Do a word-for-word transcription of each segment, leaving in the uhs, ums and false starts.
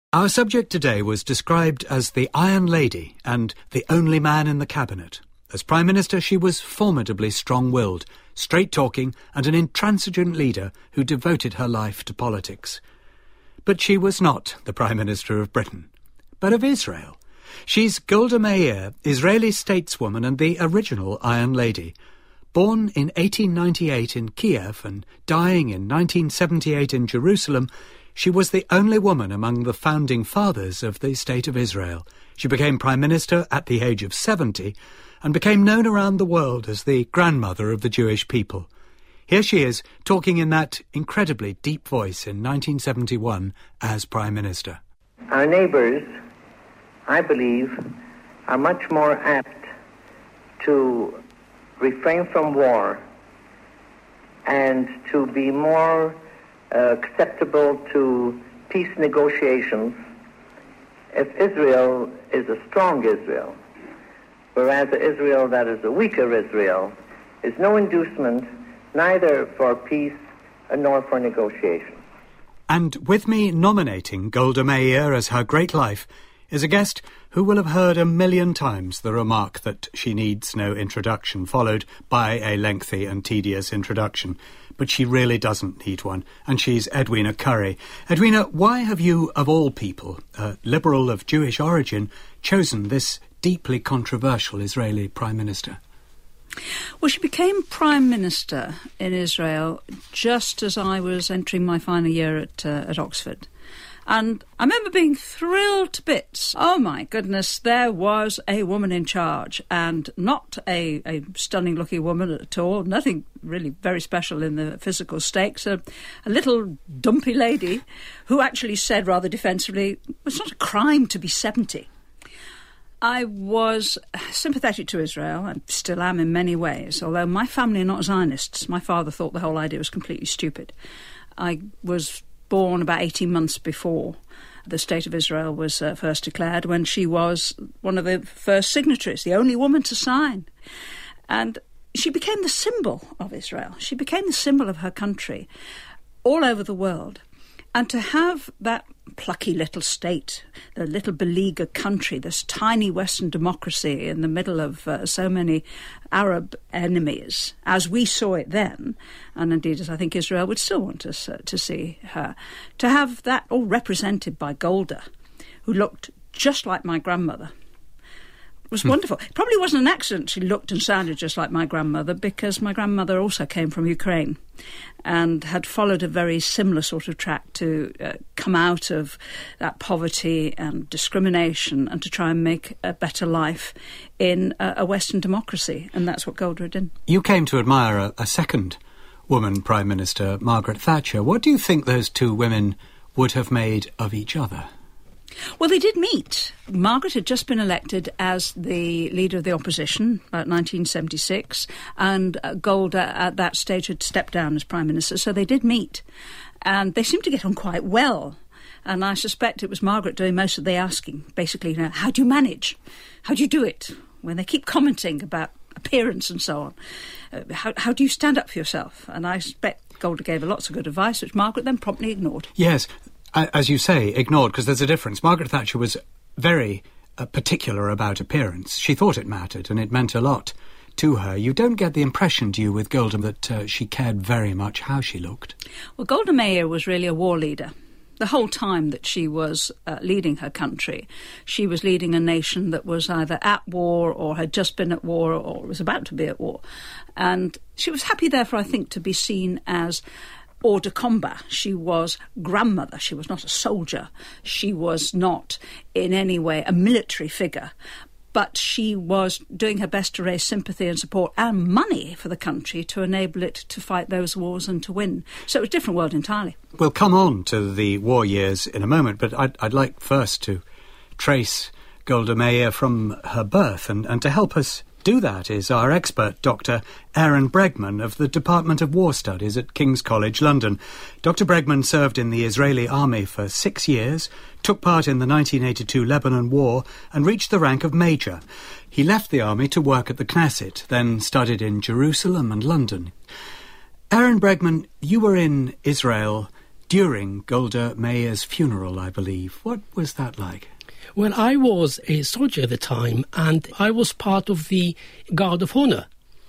Our subject today was described as the Iron Lady and the only man in the cabinet. As Prime Minister, she was formidably strong-willed, straight-talking and an intransigent leader who devoted her life to politics. But she was not the Prime Minister of Britain, but of Israel. She's Golda Meir, Israeli stateswoman and the original Iron Lady. Born in eighteen ninety-eight in Kiev and dying in nineteen seventy-eight in Jerusalem, she was the only woman among the founding fathers of the State of Israel. She became Prime Minister at the age of seventy and became known around the world as the grandmother of the Jewish people. Here she is, talking in that incredibly deep voice in nineteen seventy-one as Prime Minister. Our neighbours, I believe, are much more apt to refrain from war and to be more uh, acceptable to peace negotiations if Israel is a strong Israel, whereas the Israel that is a weaker Israel is no inducement neither for peace nor for negotiation. And with me nominating Golda Meir as her great life is a guest who will have heard a million times the remark that she needs no introduction, followed by a lengthy and tedious introduction. But she really doesn't need one, and she's Edwina Currie. Edwina, why have you, of all people, a liberal of Jewish origin, chosen this deeply controversial Israeli Prime Minister? Well, she became Prime Minister in Israel just as I was entering my final year at, uh, at Oxford. And I remember being thrilled to bits. Oh, my goodness, there was a woman in charge, and not a, a stunning-looking woman at all, nothing really very special in the physical stakes, a, a little dumpy lady who actually said rather defensively, it's not a crime to be seventy. I was sympathetic to Israel, and still am in many ways, although my family are not Zionists. My father thought the whole idea was completely stupid. I was born about eighteen months before the State of Israel was uh, first declared, when she was one of the first signatories, the only woman to sign. And she became the symbol of Israel. She became the symbol of her country all over the world. And to have that plucky little state, the little beleaguered country, this tiny Western democracy in the middle of uh, so many Arab enemies, as we saw it then, and indeed as I think Israel would still want us uh, to see her, to have that all represented by Golda, who looked just like my grandmother, was wonderful. It probably wasn't an accident she looked and sounded just like my grandmother, because my grandmother also came from Ukraine and had followed a very similar sort of track to uh, come out of that poverty and discrimination and to try and make a better life in a, a Western democracy. And that's what Golda did. You came to admire a, a second woman Prime Minister, Margaret Thatcher. What do you think those two women would have made of each other? Well, they did meet. Margaret had just been elected as the leader of the opposition, about nineteen seventy-six, and Golda at that stage had stepped down as Prime Minister, so they did meet. And they seemed to get on quite well. And I suspect it was Margaret doing most of the asking. Basically, you know, how do you manage? How do you do it? When they keep commenting about appearance and so on. Uh, how, how do you stand up for yourself? And I suspect Golda gave her lots of good advice, which Margaret then promptly ignored. Yes. As you say, ignored, because there's a difference. Margaret Thatcher was very uh, particular about appearance. She thought it mattered, and it meant a lot to her. You don't get the impression, do you, with Golda, that uh, she cared very much how she looked? Well, Golda Meir was really a war leader. The whole time that she was uh, leading her country, she was leading a nation that was either at war or had just been at war or was about to be at war. And she was happy, therefore, I think, to be seen as hors de combat. She was grandmother. She was not a soldier. She was not in any way a military figure. But she was doing her best to raise sympathy and support and money for the country to enable it to fight those wars and to win. So it was a different world entirely. We'll come on to the war years in a moment, but I'd, I'd like first to trace Golda Meir from her birth, and, and to help us do that is our expert, Doctor Aaron Bregman of the Department of War Studies at King's College, London. Doctor Bregman served in the Israeli army for six years, took part in the nineteen eighty-two Lebanon War and reached the rank of Major. He left the army to work at the Knesset, then studied in Jerusalem and London. Aaron Bregman, you were in Israel during Golda Meir's funeral, I believe. What was that like? Well, I was a soldier at the time, and I was part of the Guard of Honor.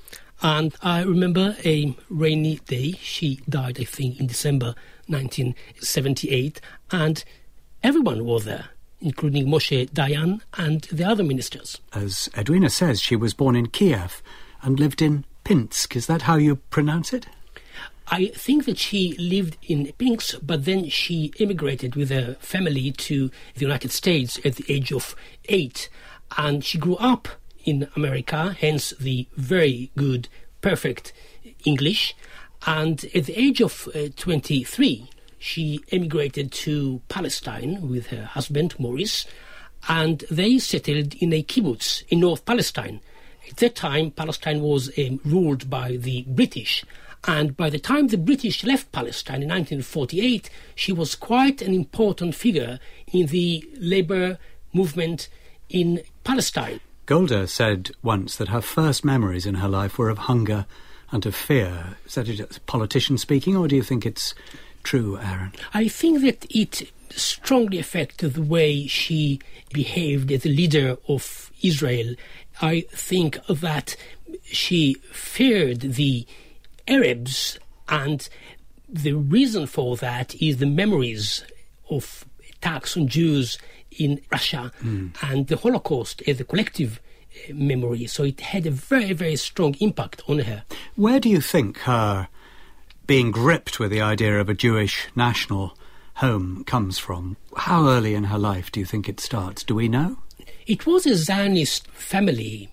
And I remember a rainy day. She died, I think, in December nineteen seventy-eight, and everyone was there, including Moshe Dayan and the other ministers. As Edwina says, she was born in Kiev and lived in Pinsk. Is that how you pronounce it? I think that she lived in Pinsk, but then she immigrated with her family to the United States at the age of eight. And she grew up in America, hence the very good, perfect English. And at the age of uh, twenty-three, she emigrated to Palestine with her husband, Maurice, and they settled in a kibbutz in North Palestine. At that time, Palestine was um, ruled by the British, and by the time the British left Palestine in nineteen forty-eight, she was quite an important figure in the labour movement in Palestine. Golda said once that her first memories in her life were of hunger and of fear. Is that a politician speaking, or do you think it's true, Aaron? I think that it strongly affected the way she behaved as a leader of Israel. I think that she feared the Arabs, and the reason for that is the memories of attacks on Jews in Russia mm. and the Holocaust as a collective uh, memory. So it had a very, very strong impact on her. Where do you think her being gripped with the idea of a Jewish national home comes from? How early in her life do you think it starts? Do we know? It was a Zionist family,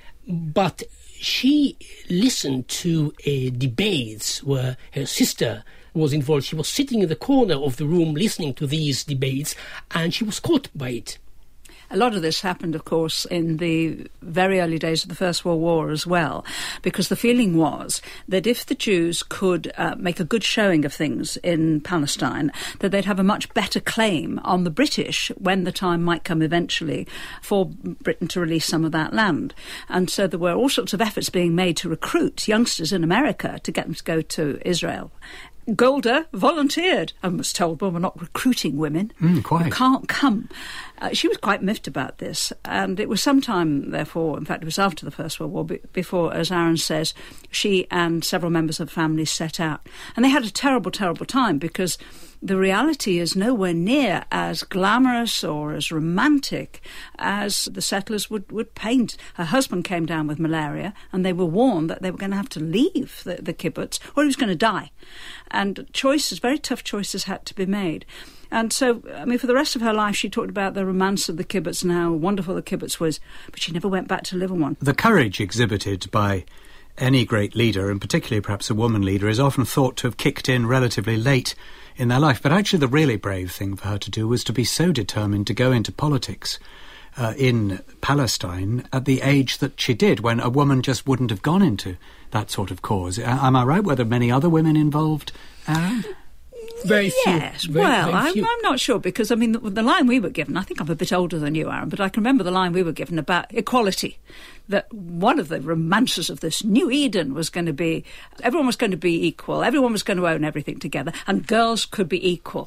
but she listened to uh, debates where her sister was involved. She was sitting in the corner of the room listening to these debates, and she was caught by it. A lot of this happened, of course, in the very early days of the First World War as well, because the feeling was that if the Jews could uh, make a good showing of things in Palestine, that they'd have a much better claim on the British when the time might come eventually for Britain to release some of that land. And so there were all sorts of efforts being made to recruit youngsters in America to get them to go to Israel. Golda volunteered and was told, well, we're not recruiting women. Mm, quite. You can't come. Uh, she was quite miffed about this. And it was some time, therefore, in fact, it was after the First World War, before, as Aaron says, she and several members of the family set out. And they had a terrible, terrible time, because the reality is nowhere near as glamorous or as romantic as the settlers would, would paint. Her husband came down with malaria, and they were warned that they were going to have to leave the, the kibbutz, or he was going to die. And choices, very tough choices, had to be made. And so, I mean, for the rest of her life, she talked about the romance of the kibbutz and how wonderful the kibbutz was, but she never went back to live in one. The courage exhibited by any great leader, and particularly perhaps a woman leader, is often thought to have kicked in relatively late in their life. But actually the really brave thing for her to do was to be so determined to go into politics uh, in Palestine at the age that she did, when a woman just wouldn't have gone into that sort of cause. Am I right? Were there many other women involved, Aaron? Very few. Yes, very, well, very few. I'm, I'm not sure, because, I mean, the, the line we were given, I think I'm a bit older than you, Aaron, but I can remember the line we were given about equality, that one of the romances of this new Eden was going to be, everyone was going to be equal, everyone was going to own everything together, and girls could be equal.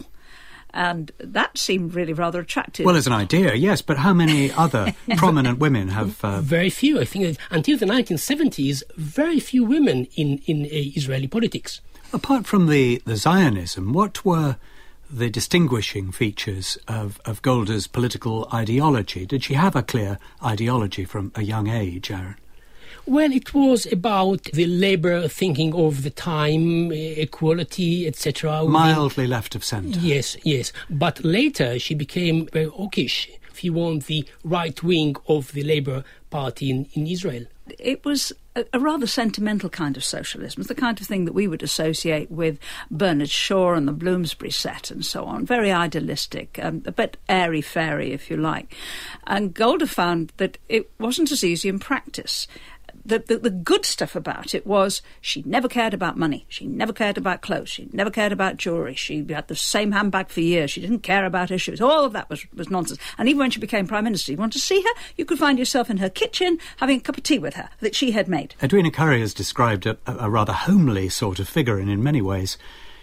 And that seemed really rather attractive. Well, as an idea, yes, but how many other prominent women have... Uh... Very few. I think until the nineteen seventies, very few women in, in uh, Israeli politics. Apart from the, the Zionism, what were the distinguishing features of, of Golda's political ideology? Did she have a clear ideology from a young age, Aaron? Well, it was about the labour thinking of the time, equality, et cetera. Mildly left of centre. Yes, yes. But later she became very hawkish, if you want, the right wing of the Labour Party in, in Israel. It was a, a rather sentimental kind of socialism. It's the kind of thing that we would associate with Bernard Shaw and the Bloomsbury set and so on. Very idealistic, um, a bit airy-fairy, if you like. And Golda found that it wasn't as easy in practice. The, the, the good stuff about it was she never cared about money. She never cared about clothes. She never cared about jewellery. She had the same handbag for years. She didn't care about her shoes. All of that was, was nonsense. And even when she became Prime Minister, you want to see her, you could find yourself in her kitchen having a cup of tea with her that she had made. Edwina Currie has described a, a rather homely sort of figure, and in many ways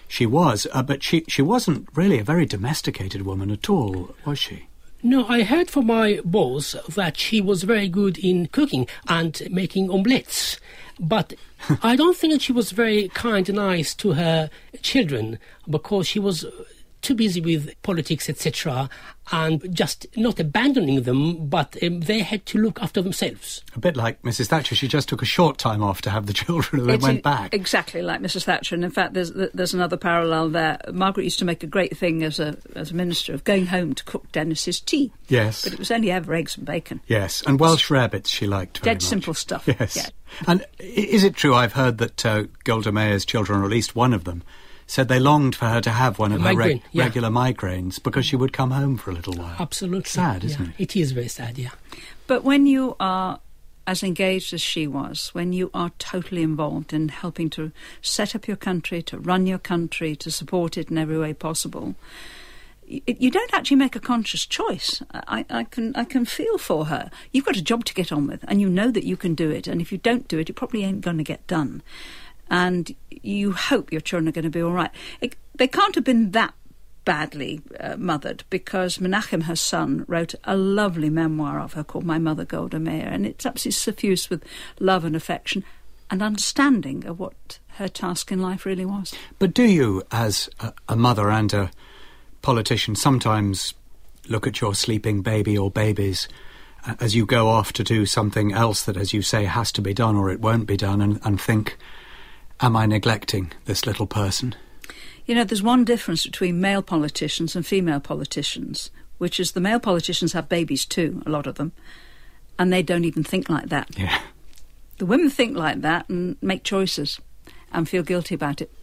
she was, uh, but she, she wasn't really a very domesticated woman at all, was she? No, I heard from my boss that she was very good in cooking and making omelettes. But I don't think that she was very kind and nice to her children because she was too busy with politics, et cetera, and just not abandoning them, but um, they had to look after themselves. A bit like Missus Thatcher. She just took a short time off to have the children and then It's went a- back. Exactly like Missus Thatcher. And in fact, there's there's another parallel there. Margaret used to make a great thing as a as a minister of going home to cook Dennis's tea. Yes. But it was only ever eggs and bacon. Yes, and Welsh rarebits she liked very Dead much. simple stuff. Yes. Yeah. And i- is it true, I've heard that uh, Golda Meir's children, or at least one of them, said they longed for her to have one of her Migraine, reg- yeah. regular migraines because she would come home for a little while. Absolutely. Sad, isn't yeah. it? It is very sad, yeah. But when you are as engaged as she was, when you are totally involved in helping to set up your country, to run your country, to support it in every way possible, you, you don't actually make a conscious choice. I, I can I can feel for her. You've got a job to get on with, and you know that you can do it, and if you don't do it, it probably ain't going to get done. And you hope your children are going to be all right. It, they can't have been that badly uh, mothered, because Menachem, her son, wrote a lovely memoir of her called My Mother Golda Meir, and it's absolutely suffused with love and affection and understanding of what her task in life really was. But do you, as a, a mother and a politician, sometimes look at your sleeping baby or babies uh, as you go off to do something else that, as you say, has to be done or it won't be done, and, and think, am I neglecting this little person? You know, there's one difference between male politicians and female politicians, which is the male politicians have babies too, a lot of them, and they don't even think like that. Yeah. The women think like that and make choices and feel guilty about it.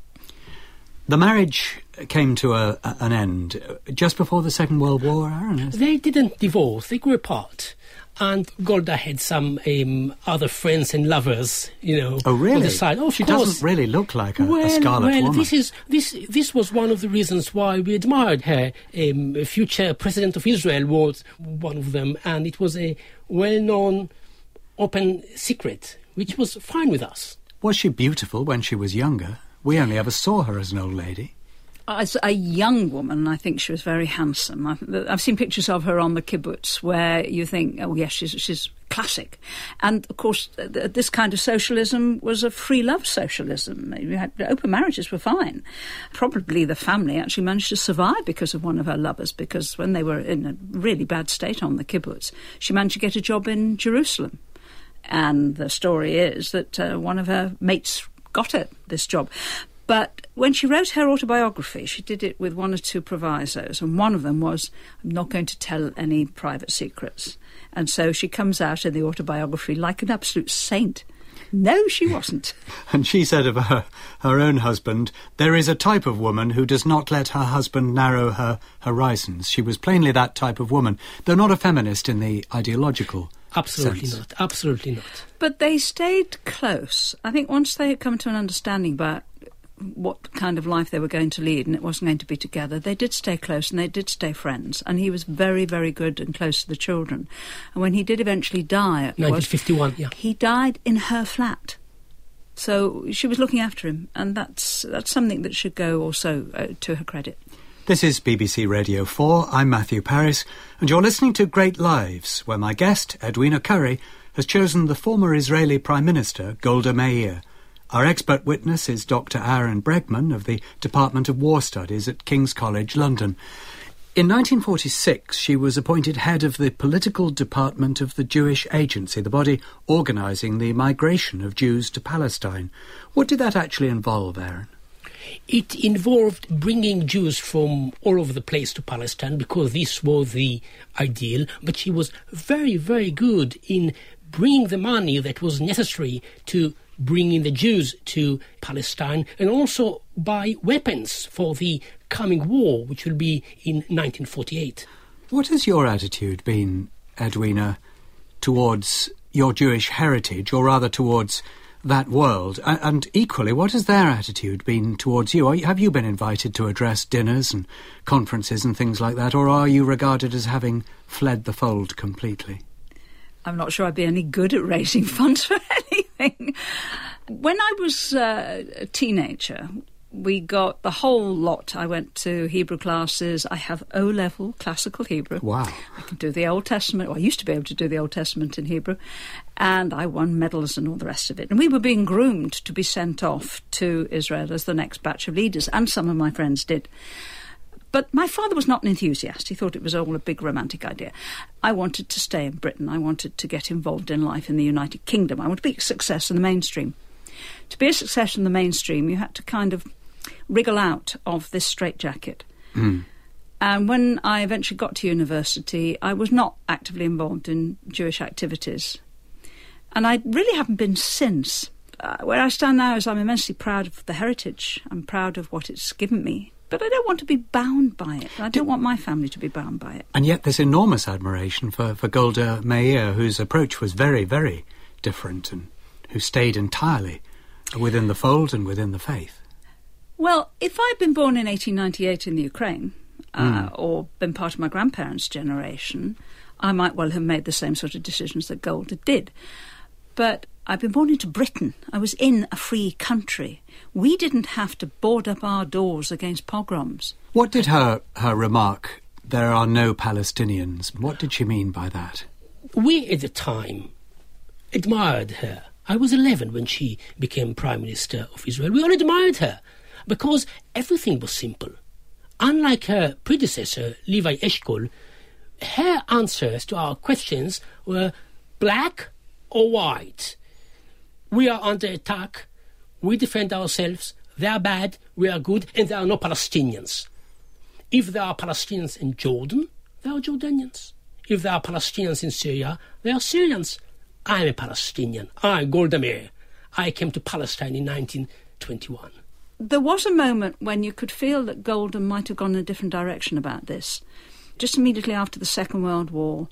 The marriage came to a, a, an end just before the Second World War, Aaron. They didn't divorce, they grew apart. And Golda had some um, other friends and lovers, you know, Oh, really? on the side. Oh, of she course. doesn't really look like a, well, a Scarlet well, Woman. this is this this was one of the reasons why we admired her. Um, a future president of Israel was one of them, and it was a well-known, open secret, which was fine with us. Was she beautiful when she was younger? We only ever saw her as an old lady. As a young woman, I think she was very handsome. I've, I've seen pictures of her on the kibbutz where you think, oh, yes, she's, she's classic. And, of course, th- this kind of socialism was a free love socialism. You had, open marriages were fine. Probably the family actually managed to survive because of one of her lovers, because when they were in a really bad state on the kibbutz, she managed to get a job in Jerusalem. And the story is that uh, one of her mates got her this job. But when she wrote her autobiography, she did it with one or two provisos, and one of them was, I'm not going to tell any private secrets. And so she comes out in the autobiography like an absolute saint. No, she wasn't. And she said of her, her own husband, there is a type of woman who does not let her husband narrow her horizons. She was plainly that type of woman, though not a feminist in the ideological Absolutely sense. not. Absolutely not. But they stayed close. I think once they had come to an understanding about what kind of life they were going to lead, and it wasn't going to be together, they did stay close and they did stay friends. And he was very, very good and close to the children. And when he did eventually die, it nineteen was, fifty-one, yeah. he died in her flat. So she was looking after him, and that's that's something that should go also uh, to her credit. This is B B C Radio four. I'm Matthew Paris, and you're listening to Great Lives, where my guest, Edwina Currie, has chosen the former Israeli Prime Minister, Golda Meir. Our expert witness is Doctor Aaron Bregman of the Department of War Studies at King's College, London. In nineteen forty-six, she was appointed head of the political department of the Jewish Agency, the body organising the migration of Jews to Palestine. What did that actually involve, Aaron? It involved bringing Jews from all over the place to Palestine because this was the ideal, but she was very, very good in bringing the money that was necessary to bring in the Jews to Palestine, and also buy weapons for the coming war, which will be in nineteen forty-eight. What has your attitude been, Edwina, towards your Jewish heritage, or rather towards that world? And, and equally, what has their attitude been towards you? Are you? Have you been invited to address dinners and conferences and things like that, or are you regarded as having fled the fold completely? I'm not sure I'd be any good at raising funds for anything. When I was uh, a teenager, we got the whole lot. I went to Hebrew classes. I have O-level classical Hebrew. Wow. I can do the Old Testament. Well, I used to be able to do the Old Testament in Hebrew. And I won medals and all the rest of it. And we were being groomed to be sent off to Israel as the next batch of leaders. And some of my friends did. But my father was not an enthusiast. He thought it was all a big romantic idea. I wanted to stay in Britain. I wanted to get involved in life in the United Kingdom. I wanted to be a success in the mainstream. To be a success in the mainstream, you had to kind of wriggle out of this straitjacket. Mm. And when I eventually got to university, I was not actively involved in Jewish activities. And I really haven't been since. Uh, where I stand now is I'm immensely proud of the heritage. I'm proud of what it's given me. But I don't want to be bound by it. I don't want my family to be bound by it. And yet there's enormous admiration for, for Golda Meir, whose approach was very, very different and who stayed entirely within the fold and within the faith. Well, if I'd been born in eighteen ninety-eight in the Ukraine, uh, mm. or been part of my grandparents' generation, I might well have made the same sort of decisions that Golda did. But I've been born into Britain. I was in a free country. We didn't have to board up our doors against pogroms. What did her, her remark, "There are no Palestinians," what did she mean by that? We, at the time, admired her. I was eleven when she became Prime Minister of Israel. We all admired her because everything was simple. Unlike her predecessor, Levi Eshkol, her answers to our questions were black or white. We are under attack, we defend ourselves, they are bad, we are good, and there are no Palestinians. If there are Palestinians in Jordan, they are Jordanians. If there are Palestinians in Syria, they are Syrians. I'm a Palestinian. I, Golda Meir. I came to Palestine in nineteen twenty-one. There was a moment when you could feel that Golda might have gone in a different direction about this. Just immediately after the Second World War,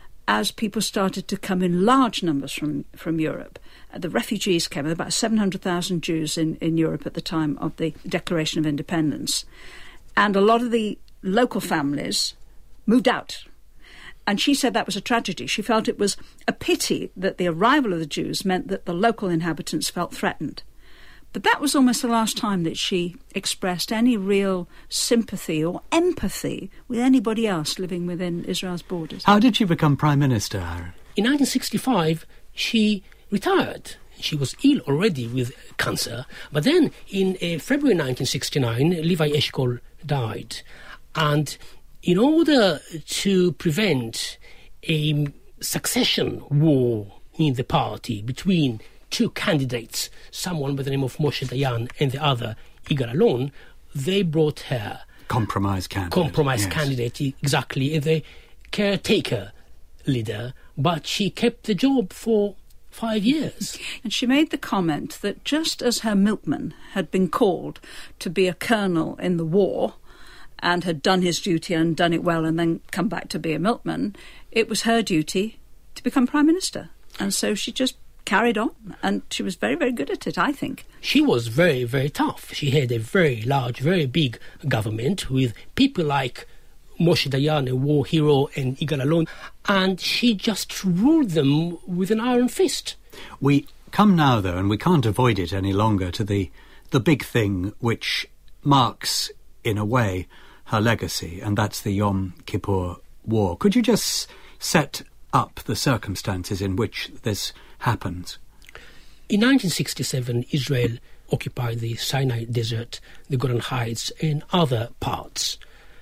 as people started to come in large numbers from, from Europe, uh, the refugees came, there were about seven hundred thousand Jews in, in Europe at the time of the Declaration of Independence. And a lot of the local families moved out. And she said that was a tragedy. She felt it was a pity that the arrival of the Jews meant that the local inhabitants felt threatened. But that was almost the last time that she expressed any real sympathy or empathy with anybody else living within Israel's borders. How did she become Prime Minister? In nineteen sixty-five, she retired. She was ill already with cancer. But then, in uh, February nineteen sixty-nine, Levi Eshkol died. And in order to prevent a succession war in the party between two candidates, someone by the name of Moshe Dayan and the other, Yigal Allon, they brought her... Compromise candidate. Compromise yes. candidate, exactly, the caretaker leader. But she kept the job for five years. And she made the comment that just as her milkman had been called to be a colonel in the war and had done his duty and done it well and then come back to be a milkman, it was her duty to become Prime Minister. And so she just carried on, and she was very, very good at it, I think. She was very, very tough. She had a very large, very big government with people like Moshe Dayan, a war hero, and Yigal Allon, and she just ruled them with an iron fist. We come now, though, and we can't avoid it any longer, to the, the big thing which marks, in a way, her legacy, and that's the Yom Kippur War. Could you just set up the circumstances in which this happened? In nineteen sixty-seven, Israel occupied the Sinai Desert, the Golan Heights, and other parts.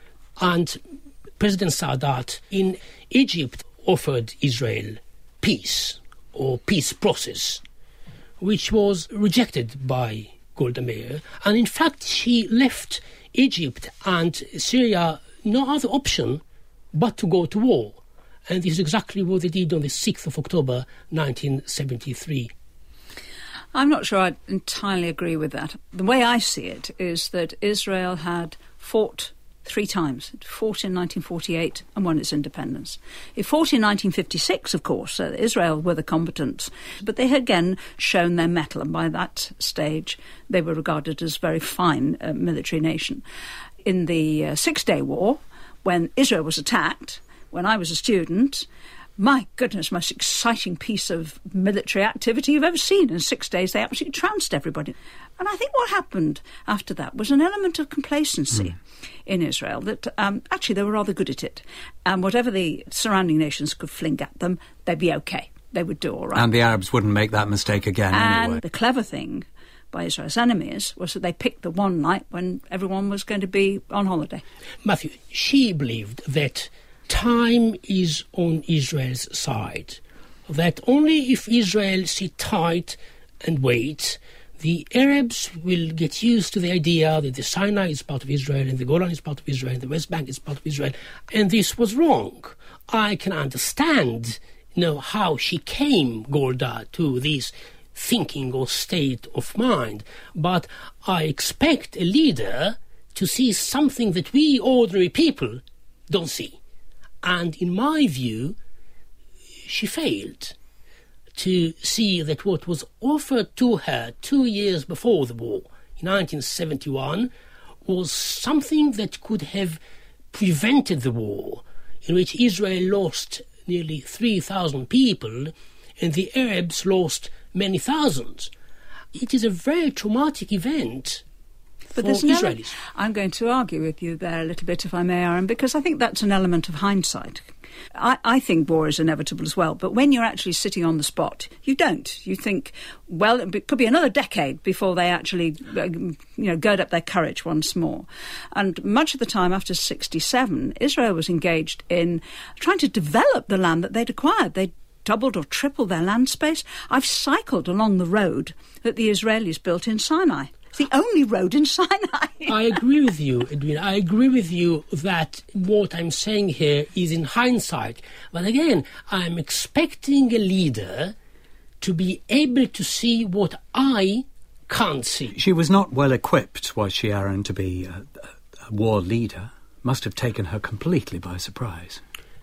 And President Sadat in Egypt offered Israel peace, or peace process, which was rejected by Golda Meir. And in fact, she left Egypt and Syria no other option but to go to war. And this is exactly what they did on the sixth of October, nineteen seventy-three. I'm not sure I entirely agree with that. The way I see it is that Israel had fought three times. It fought in nineteen forty-eight and won its independence. It fought in nineteen fifty-six, of course. Uh, Israel were the combatants. But they had again shown their mettle, and by that stage they were regarded as a very fine uh, military nation. In the uh, Six-Day War, when Israel was attacked, when I was a student, my goodness, most exciting piece of military activity you've ever seen. In six days, they absolutely trounced everybody. And I think what happened after that was an element of complacency mm. in Israel, that um, actually they were rather good at it. And whatever the surrounding nations could fling at them, they'd be okay. They would do all right. And the Arabs wouldn't make that mistake again and anyway. And the clever thing by Israel's enemies was that they picked the one night when everyone was going to be on holiday. Matthew, she believed that time is on Israel's side, that only if Israel sit tight and wait, the Arabs will get used to the idea that the Sinai is part of Israel and the Golan is part of Israel and the West Bank is part of Israel. And this was wrong. I can understand, you know, how she came, Golda, to this thinking or state of mind. But I expect a leader to see something that we ordinary people don't see. And in my view, she failed to see that what was offered to her two years before the war, in nineteen seventy-one, was something that could have prevented the war, in which Israel lost nearly three thousand people and the Arabs lost many thousands. It is a very traumatic event But for there's Israelis. Element, I'm going to argue with you there a little bit, if I may, Aaron, because I think that's an element of hindsight. I, I think war is inevitable as well, but when you're actually sitting on the spot, you don't. You think, well, it could be another decade before they actually, you know, gird up their courage once more. And much of the time after sixty-seven, Israel was engaged in trying to develop the land that they'd acquired. They'd doubled or tripled their land space. I've cycled along the road that the Israelis built in Sinai. It's the only road in Sinai. I agree with you, Edwina. I agree with you that what I'm saying here is in hindsight. But again, I'm expecting a leader to be able to see what I can't see. She was not well equipped, was she, Aaron, to be a, a war leader? Must have taken her completely by surprise.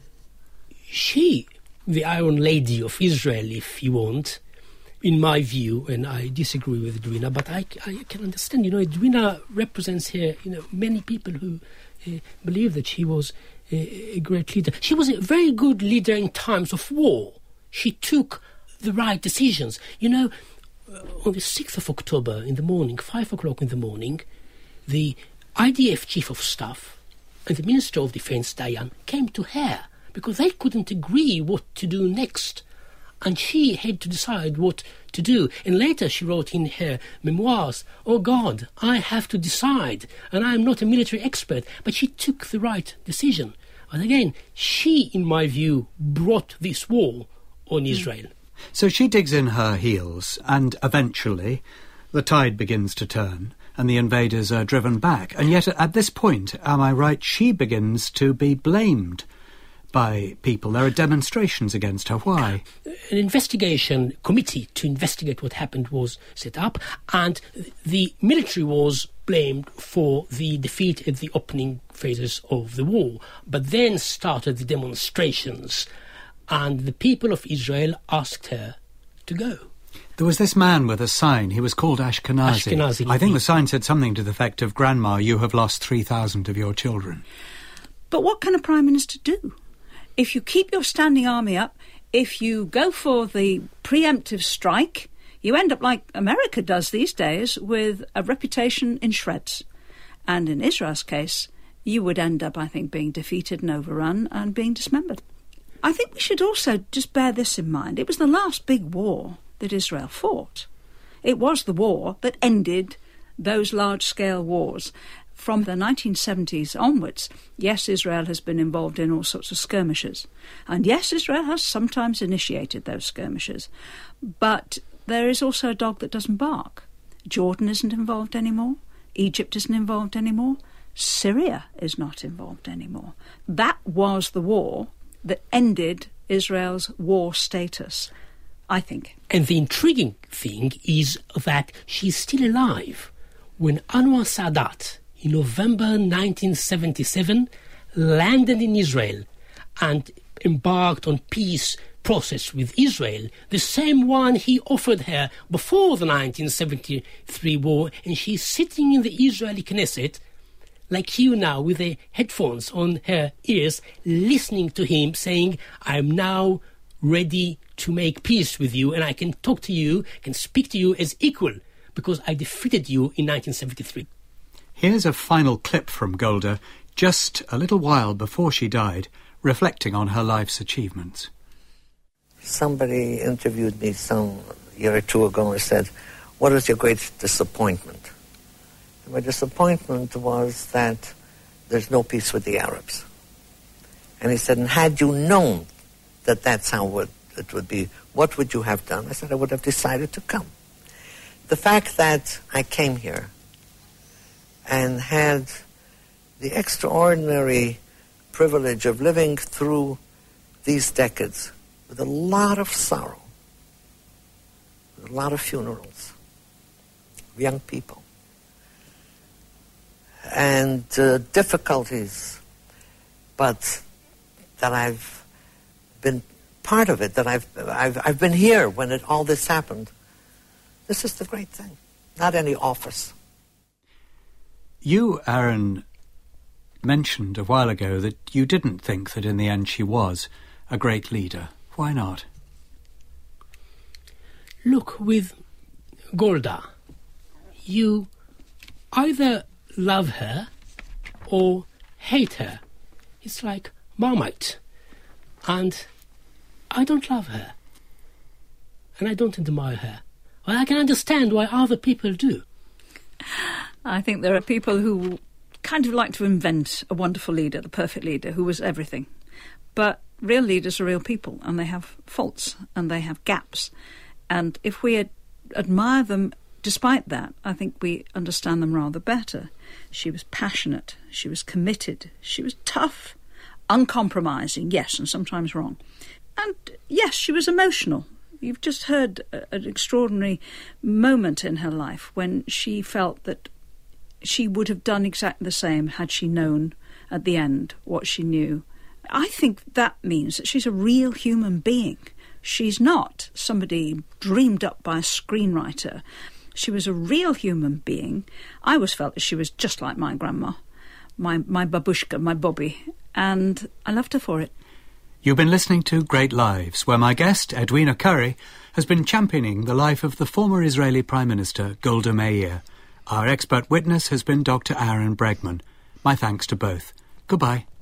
She, the Iron Lady of Israel, if you want, in my view, and I disagree with Edwina, but I, I can understand, you know, Edwina represents here, you know, many people who uh, believe that she was a, a great leader. She was a very good leader in times of war. She took the right decisions. You know, uh, on the sixth of October in the morning, five o'clock in the morning, the I D F Chief of Staff and the Minister of Defense, Dayan, came to her because they couldn't agree what to do next. And she had to decide what to do. And later she wrote in her memoirs, "Oh God, I have to decide, and I am not a military expert." But she took the right decision. And again, she, in my view, brought this war on mm. Israel. So she digs in her heels, and eventually the tide begins to turn, and the invaders are driven back. And yet at this point, am I right, she begins to be blamed by people. There are demonstrations against her. Why? An investigation committee to investigate what happened was set up, and the military was blamed for the defeat at the opening phases of the war. But then started the demonstrations, and the people of Israel asked her to go. There was this man with a sign. He was called Ashkenazi. Ashkenazi. I think the sign said something to the effect of, "Grandma, you have lost three thousand of your children." But what can a Prime Minister do? If you keep your standing army up, if you go for the preemptive strike, you end up like America does these days, with a reputation in shreds. And in Israel's case, you would end up, I think, being defeated and overrun and being dismembered. I think we should also just bear this in mind. It was the last big war that Israel fought. It was the war that ended those large-scale wars. From the nineteen seventies onwards, yes, Israel has been involved in all sorts of skirmishes. And yes, Israel has sometimes initiated those skirmishes. But there is also a dog that doesn't bark. Jordan isn't involved anymore. Egypt isn't involved anymore. Syria is not involved anymore. That was the war that ended Israel's war status, I think. And the intriguing thing is that she's still alive when Anwar Sadat, in November nineteen seventy-seven, landed in Israel and embarked on peace process with Israel, the same one he offered her before the nineteen seventy-three war, and she's sitting in the Israeli Knesset like you now, with the headphones on her ears, listening to him saying, I'm now ready to make peace with you, and I can talk to you, can speak to you as equal, because I defeated you in nineteen seventy-three. Here's a final clip from Golda, just a little while before she died, reflecting on her life's achievements. Somebody interviewed me some year or two ago and said, what was your greatest disappointment? And my disappointment was that there's no peace with the Arabs. And he said, and had you known that that's how it, it would be, what would you have done? I said, I would have decided to come. The fact that I came here and had the extraordinary privilege of living through these decades with a lot of sorrow, with a lot of funerals, young people, and uh, difficulties, but that I've been part of it, that I've, I've, I've been here when it, all this happened. This is the great thing, not any office. You, Aaron, mentioned a while ago that you didn't think that in the end she was a great leader. Why not? Look, with Golda, you either love her or hate her. It's like Marmite. And I don't love her. And I don't admire her. Well, I can understand why other people do. I think there are people who kind of like to invent a wonderful leader, the perfect leader, who was everything. But real leaders are real people, and they have faults, and they have gaps. And if we ad- admire them despite that, I think we understand them rather better. She was passionate, she was committed, she was tough, uncompromising, yes, and sometimes wrong. And yes, she was emotional. You've just heard a, an extraordinary moment in her life when she felt that she would have done exactly the same had she known at the end what she knew. I think that means that she's a real human being. She's not somebody dreamed up by a screenwriter. She was a real human being. I always felt that she was just like my grandma, my, my babushka, my Bobby, and I loved her for it. You've been listening to Great Lives, where my guest, Edwina Currie, has been championing the life of the former Israeli Prime Minister, Golda Meir. Our expert witness has been Doctor Aaron Bregman. My thanks to both. Goodbye.